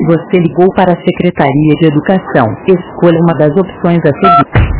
Você ligou para a Secretaria de Educação. Escolha uma das opções a seguir.